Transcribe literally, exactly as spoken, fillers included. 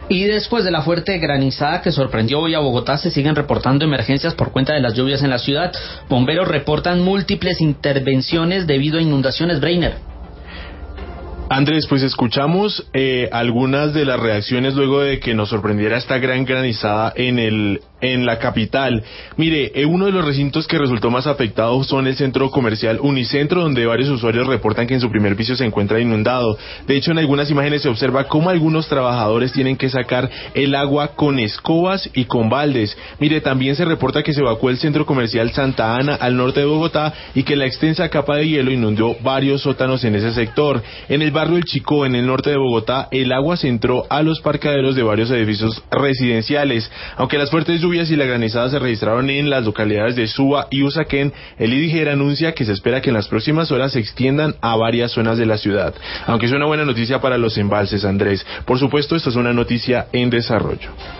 Y después de la fuerte granizada que sorprendió hoy a Bogotá, se siguen reportando emergencias por cuenta de las lluvias en la ciudad. Bomberos reportan múltiples intervenciones debido a inundaciones. Breiner. Andrés, pues escuchamos eh, algunas de las reacciones luego de que nos sorprendiera esta gran granizada en el en la capital. Mire, eh, uno de los recintos que resultó más afectado son el centro comercial Unicentro, donde varios usuarios reportan que en su primer piso se encuentra inundado. De hecho, en algunas imágenes se observa cómo algunos trabajadores tienen que sacar el agua con escobas y con baldes. Mire, también se reporta que se evacuó el centro comercial Santa Ana al norte de Bogotá y que la extensa capa de hielo inundó varios sótanos en ese sector. En el barrio El Chicó, en el norte de Bogotá, el agua se entró a los parqueaderos de varios edificios residenciales. Aunque las fuertes lluvias y la granizada se registraron en las localidades de Suba y Usaquén, el IDIGER anuncia que se espera que en las próximas horas se extiendan a varias zonas de la ciudad. Aunque es una buena noticia para los embalses, Andrés. Por supuesto, esto es una noticia en desarrollo.